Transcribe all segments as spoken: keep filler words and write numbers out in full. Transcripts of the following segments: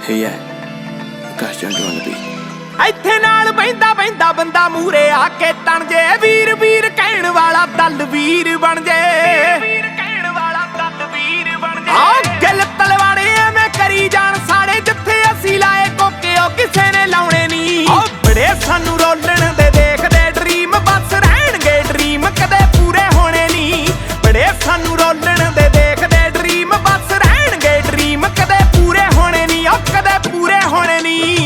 Hey yeah, Akash Jungle on the beat. ਇੱਥੇ ਨਾਲ ਬੈਂਦਾ ਬੈਂਦਾ ਬੰਦਾ ਮੂਰੇ ਆ ਕੇ ਤਣ ਜੇ ਵੀਰ ਵੀਰ ਕਹਿਣ ਵਾਲਾ ਦਲ ਵੀਰ ਬਣ ਜੇ ਵੀਰ ਕਹਿਣ ਵਾਲਾ ਦਲ ਵੀਰ ਬਣ ਜੇ ਆ ਗਿੱਲ ਤਲਵਾੜੇ ਐਵੇਂ ਕਰੀ ਜਾਣ ਸਾੜੇ ਜਿੱਥੇ ਅਸੀਂ ਲਾਏ ਕੋਕੇ ਉਹ ਕਿਸੇ ਨੇ ਲਾਉਣੇ ਨਹੀਂ ਓ ਬੜੇ ਸਾਨੂੰ ਰੋਲਣ ਦੇ ਦੇਖਦੇ ਡ੍ਰੀਮ ਬਸ ਰਹਿਣਗੇ ਡ੍ਰੀਮ ਕਦੇ ਪੂਰੇ ਹੋਣੇ ਨਹੀਂ ਬੜੇ ਸਾਨੂੰ ਰੋਲਣ ਦੇ ਦੇਖਦੇ ਡ੍ਰੀਮ ਬਸ ਰਹਿਣਗੇ ਡ੍ਰੀਮ ਕਦੇ ਪੂਰੇ ਹੋਣੇ ਨਹੀਂ ਓ ਕਦੇ ਪੂਰੇ ਹੋਣੇ ਨਹੀਂ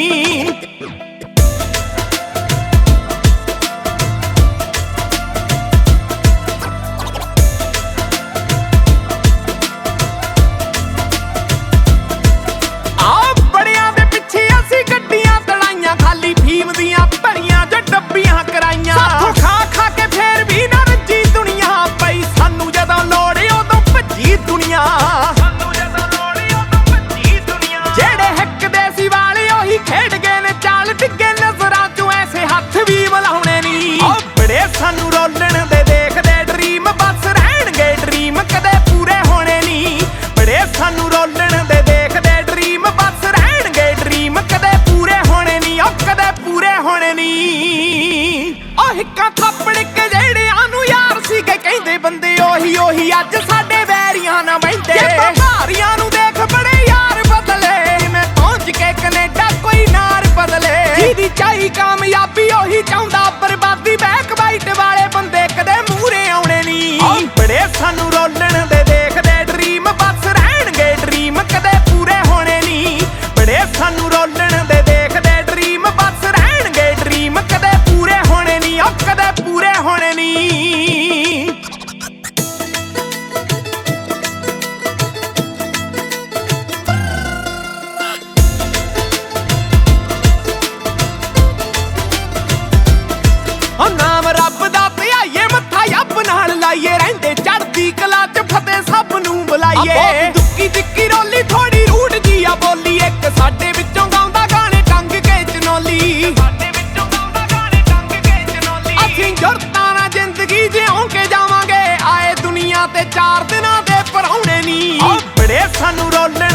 ਸਾਥੋਂ ਖਾ ਖਾ ਕੇ ਫੇਰ ਵੀ ਨਾ ਰੱਜੀ ਦੁਨੀਆ ਪਈ ਸਾਨੂੰ ਜਦੋਂ ਲੋੜ ਉਦੋਂ ਭੱਜੀ ਦੁਨੀਆ ਸਾਨੂੰ ਜਦੋਂ ਲੋੜ ਉਦੋਂ ਭੱਜੀ ਦੁਨੀਆ ਜਿਹੜੇ ਹੱਕਦੇ ਸੀ ਵਾਲੇ ਉਹੀ ਖੇਡ ਗਏ ਨੇ ਚਾਲ ਡਿੱਗੇ ਨਜ਼ਰਾਂ ਚੋਂ ਐਸੇ ਹੱਥ ਵੀ ਮਿਲਾਉਣੇ ਨਹੀਂ ਓ ਬੜੇ ਸਾਨੂੰ ਰੋਲਣ ਦੇ ਦੇਖਦੇ ਡ੍ਰੀਮ ਬਸ ਰਹਿਣਗੇ ਡ੍ਰੀਮ ਕਦੇ ਪੂਰੇ ਹੋਣੇ ਨਹੀਂ ਬੜੇ ਸਾਨੂੰ ਰੋਲਣ ਦੇ ਦੇਖਦੇ ਡ੍ਰੀਮ ਬਸ ਰਹਿਣਗੇ ਡ੍ਰੀਮ ਕਦੇ ਪੂਰੇ ਹੋਣੇ ਨਹੀਂ ਓ ਕਦੇ ਪੂਰੇ ਹੋਣੇ ਨਹੀਂ ਹਿੱਕਾਂ ਥੱਪੜ ਕੇ ਜਿਹੜਿਆਂ ਨੂੰ ਯਾਰ ਸੀ ਕੇ ਕਹਿੰਦੇ ਬੰਦੇ ਉਹੀ ਉਹੀ ਅੱਜ ਸਾਡੇ ਵੈਰੀਆਂ ਨਾ ਬੈਠੇ ਭਾਰੀਆਂ ਨੂੰ ਦੇਖ ਬੜੇ ਯਾਰ ਬਦਲੇ ਮੈਂ ਪਹੁੰਚ ਕੇ ਕੈਨੇਡਾ ਕੋਈ ਨਾਰ ਬਦਲੇ ਜਿਹਦੀ ਚਾਹੀ ਕਾਮਯਾਬੀ ਉਹੀ ਚਾਹੁੰਦਾ ਬਰਬਾਦੀ ਬੈਕ ਬਾਈਟ ਵਾਲੇ ਬੰਦੇ ਕਦੇ ਮੂਹਰੇ ਆਉਣੇ ਨਹੀਂ ਬੜੇ ਸਾਨੂੰ ਰੋਲਣ ਦੇ ਦੇਖਦੇ ਡ੍ਰੀਮ ਬਸ ਰਹਿਣਗੇ ਡ੍ਰੀਮ ਕਦੇ ਪੂਰੇ ਹੋਣੇ ਨਹੀਂ ਬੜੇ ਸਾਨੂੰ ਰੋਲਣ ਦੇ ਦੇਖਦੇ ਡ੍ਰੀਮ ਬਸ ਰਹਿਣਗੇ ਡ੍ਰੀਮ ਕਦੇ ਪੂਰੇ ਹੋਣੇ ਨਹੀਂ ਓ ਕਦੇ ਪੂਰੇ ਹੋਣੇ ਨਹੀਂ ਓ ਨਾਮ ਰੱਬ ਦਾ ਧਿਆਈਏ ਮੱਥਾ ਯੱਬ ਨਾਲ ਲਾਈਏ ਰਹਿੰਦੇ ਚੜ੍ਹਦੀ ਕਲਾ ਚ ਫਤਿਹ ਸਭ ਨੂੰ ਬੁਲਾਈਏ ਦੁੱਕੀ ਦਿੱਕੀ ਰੋਲੀ ਥੋੜੀ ਰੂਟ ਜੀ ਆ ਬੋਲੀ ਇੱਕ ਸਾਡੇ ਵਿੱਚੋਂ ਗਾਉਂਦਾ ਗਾਣੇ ਟੰਗ ਕੇ ਚਨੋਲੀ ਸਾਡੇ ਵਿੱਚੋਂ ਗਾਉਂਦਾ ਗਾਣੇ ਟੰਗ ਕੇ ਚਨੋਲੀ ਅਸੀਂ ਜੁਰਤਾਂ ਨਾਲ ਜ਼ਿੰਦਗੀ ਜਿਉਂ ਕੇ ਜਾਵਾਂਗੇ ਆਏ ਦੁਨੀਆ ਤੇ ਚਾਰ ਦਿਨਾਂ ਦੇ ਪਰਾਉਣੇ ਨਹੀਂ ਓ ਬੜੇ ਸਾਨੂੰ ਰੋਲ